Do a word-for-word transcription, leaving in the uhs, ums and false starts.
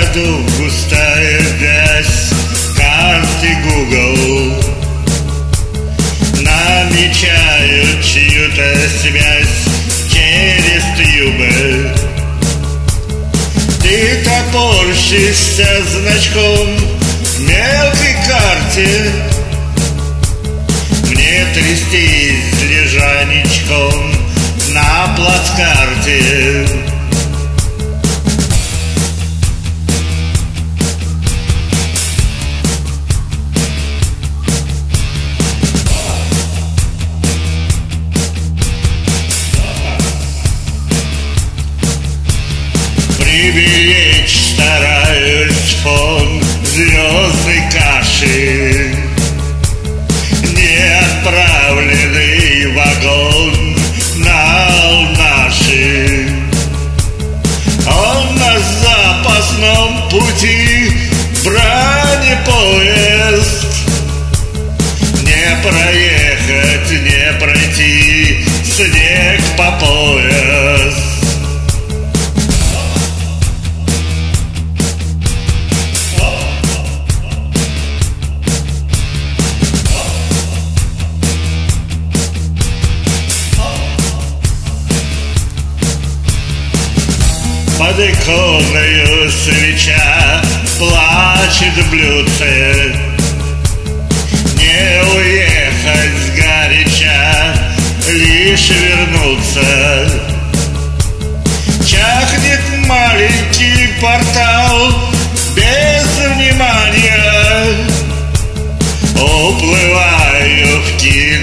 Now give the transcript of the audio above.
году густая вязь карты Google намечают чью-то связь через тюбы. Ты топорщишься значком в мелкой карте, мне трястись лежаничком на плацкарте. Приберечь стараюсь фон звездной каши, неотправленный вагон на Алнаши. Он на запасном пути бронепоезд, не проехать, не пройти, снег по пояс. Под иконою свеча плачет в блюдце, не уехать сгоряча, лишь вернуться. Чахнет маленький портал без внимания, уплываю в кино.